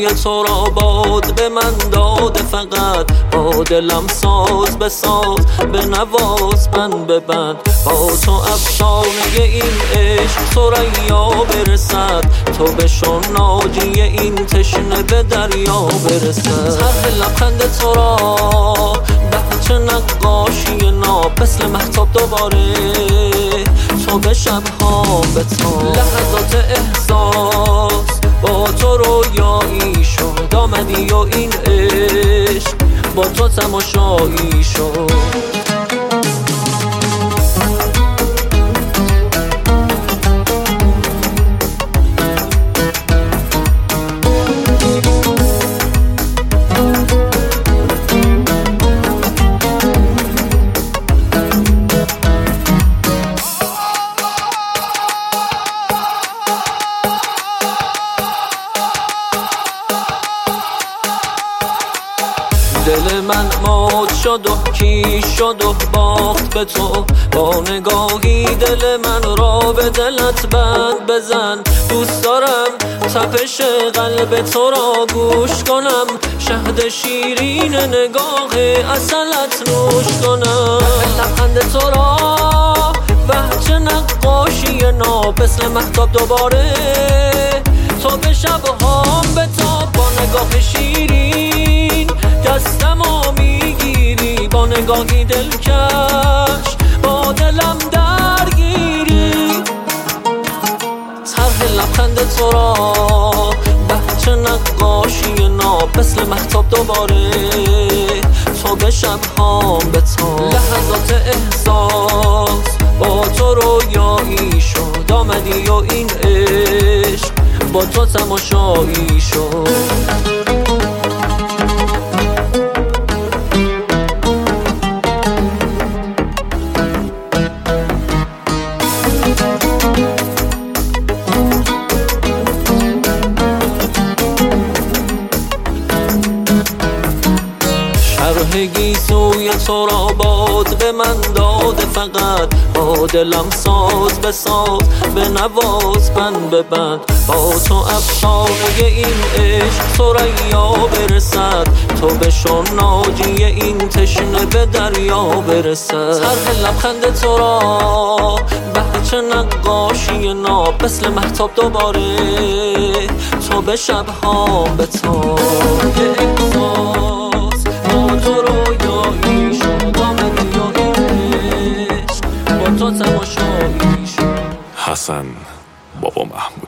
سوی تو را باد به من داده، فقط با دلم ساز بساز، به نواز بند به بند با تو افسانه این عشق ثریا برسد، تو بشو ناجی این تشنه به دریا برسد. طرح لبخند تو را بهچ نقاشی ناب، مثل مهتاب دوباره تو به شب‌ها به تو لحظات احساس با تو رویایی شد، آمدی و این عشق با تو تماشایی شد. دل من مات شد و کیش شد و باخت به تو، با نگاهی دل من را به دلت بند بزن. دوست دارم تپش قلب تو را گوش کنم، شهد شیرین نگاه عسلت نوش کنم. لبخند تو را بهچ نقاشی ناب، مثل مهتاب دوباره تو به شب‌هام به تو با نگاه شیرین دستمو میگیری، با نگاهی دلکش با دلم درگیری. طرح لبخند تو را بهچ نقاشی ناب، مثل مهتاب دوباره تو به شب‌هام به تو لحظات احساس با تو رویایی شد، آمدی و این عشق با تو تماشایی شد. شرحگی سوی تو را باد به من داده، فقط با دلم ساز بساز، به نواز بند به بند با تو افسانه این عشق ثریا برسد، تو بشو ناجی این تشنه به دریا برسد. طرح لبخند تو را بهچ نقاشی ناب، مثل مهتاب دوباره تو به شب‌هام به تو تو رویایی شد، آمدی و این عشق با تو تماشایی شد. حسن بابا محمود.